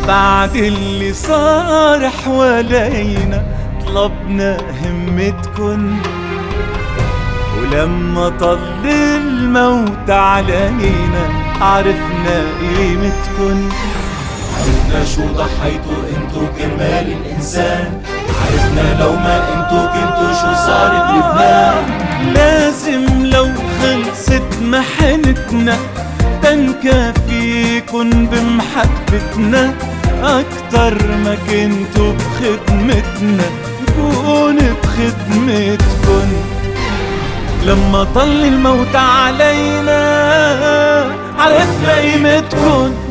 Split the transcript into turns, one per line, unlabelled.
بعد اللي صار حوالينا طلبنا همتكن، ولما طل الموت علينا عرفنا قيمتكن.
عرفنا شو ضحيتوا انتو كرمال الانسان، عرفنا لو ما انتو كنتو شو صار بلبنان.
لازم لو خلصت محنتنا تنكافيكن بمحبتنا، أكتر ما كنتو بخدمتنا نكون بخدمتكن. لما طل الموت علينا عرفنا قيمتكن.